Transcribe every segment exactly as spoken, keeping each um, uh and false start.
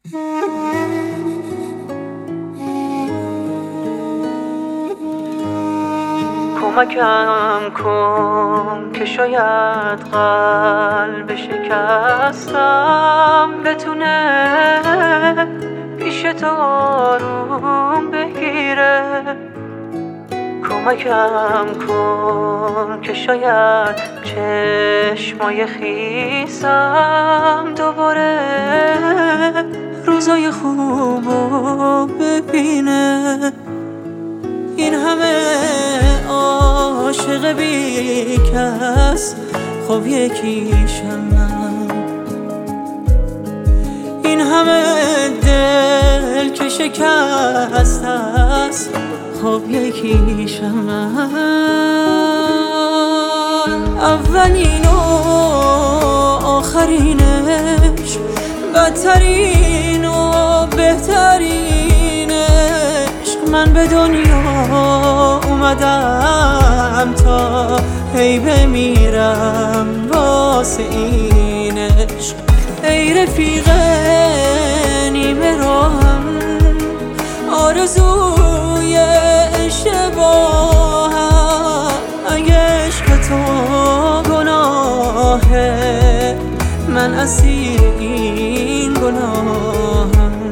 کمکم کن که شاید قلب شکستم بتونه پیش تو آروم بگیره. کمکم کن که شاید چشمای خیسم دوباره روزای خوبو ببینه. این همه عاشق بی کس، خب یکیشم من. این همه دل که شکست است، خب یکیشم من. اولین و آخرینش، بدترین و بهترین عشق. من به دنیا اومدم تا هی بمیرم واسه این عشق. ای رفیق نیمه راهم، آرزوی اشتباهم. اگه عشق تو گناهه، من اسیر این گناهم.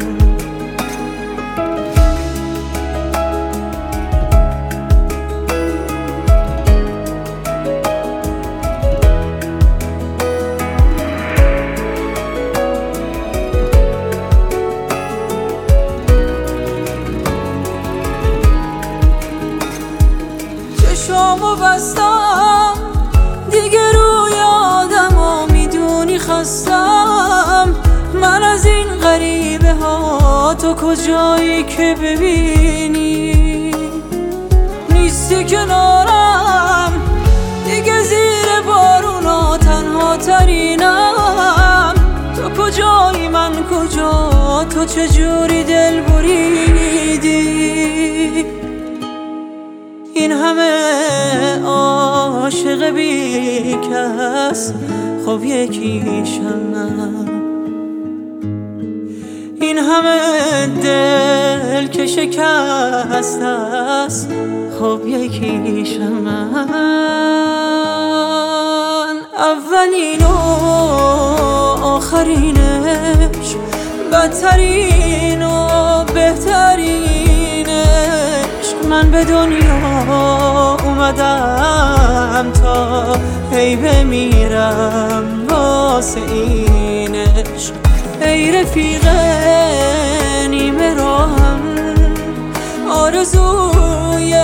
چشامو بستم دیگه، روی آدما میدونی خستم. من از این غریبه ها، تو کجایی که ببینی نیستی کنارم. دیگه زیر بارونا تنها ترینم. تو کجایی من کجا، تو چجوری دل بریدی. این همه عاشق بی کس، خب یکیشم من. این همه دل که شکست است، خب یکیشم من. اولین و آخرینش، بدترین و بهترین عشق. من به دنیا اومدم تا هی بمیرم واسه این عشق. ای رفیق نیمه راهم، آرزوی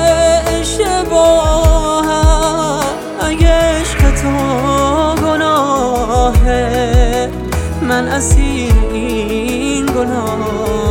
اشتباهم. اگه عشق تو گناهه، من اسیر این گناه.